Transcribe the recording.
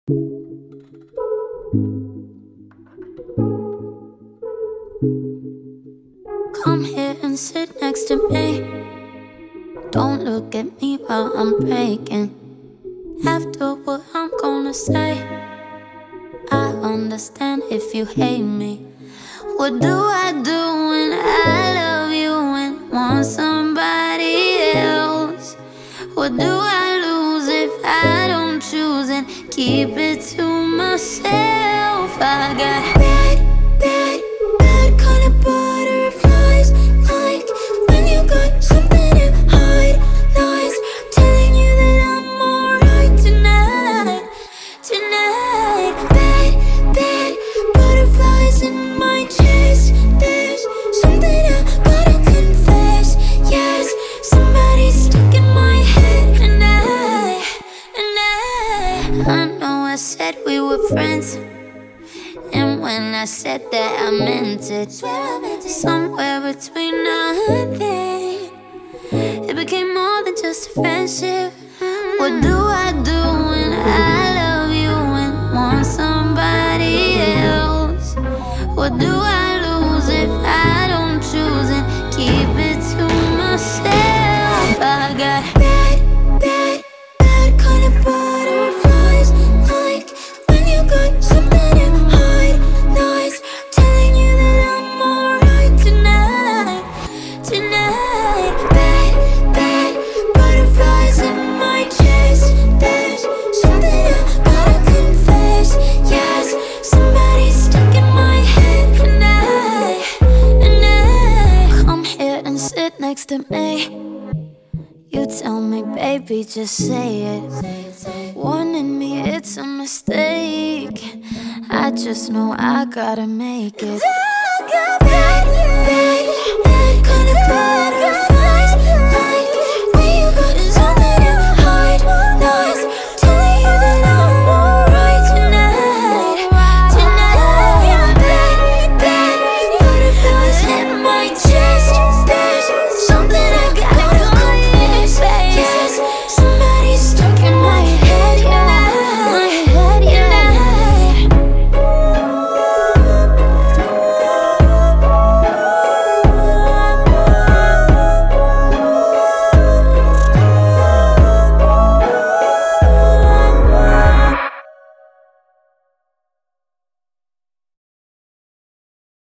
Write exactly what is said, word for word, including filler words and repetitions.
Come here and sit next to me. Don't look at me while I'm breaking. After what I'm gonna say, I understand if you hate me. What do I do when I love you and want somebody else? What do I lose if I don't choose and keep it to myself? I got bad, bad, bad kind of butterflies. Like when you got something to hide. Lies telling you that I'm alright tonight, tonight. Bad, bad butterflies in my chest. There's something I gotta confess. Yes, somebody's stuck in my head. And I, and I I know I said we were friends, and when I said that I meant it. Somewhere between now and then, it became more than just a friendship. What do I do when I love you and want somebody else? What do I lose if I don't choose and keep it to myself? I got bad, bad, bad kind of butterflies. Like when you got something to hide. Lies telling you that I'm alright tonight, tonight. Bad, bad butterflies in my chest. There's something I gotta confess. Yes, somebody's stuck in my head. And I, and I come here and sit next to me. You tell me, baby, just say it. Warning me, it's a mistake. I just know I gotta make it. I got bad, bad, bad kind of bad.